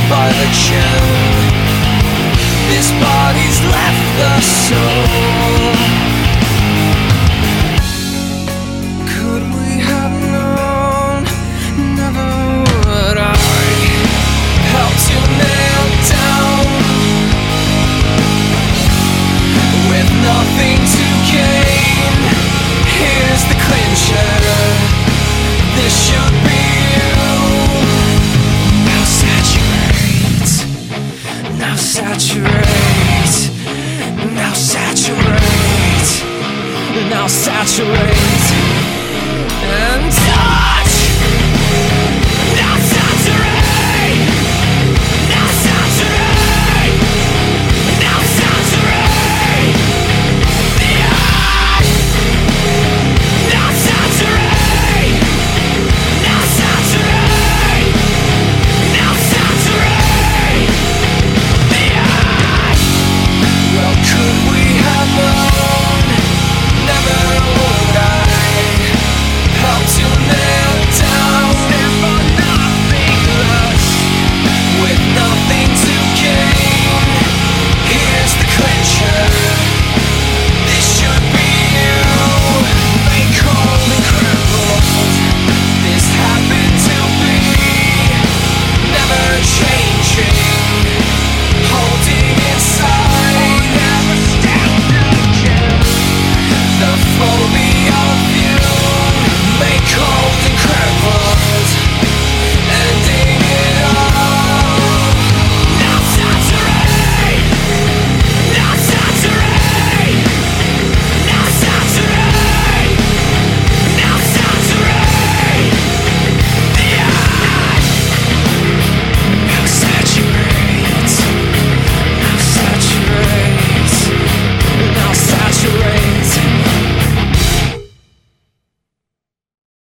by the tune. This body's left the soul. Could we have known? Never would I help to nail down with nothing to gain. Here's the clincher. This should be you. Now saturate. Now saturate. Now saturate. Now saturate.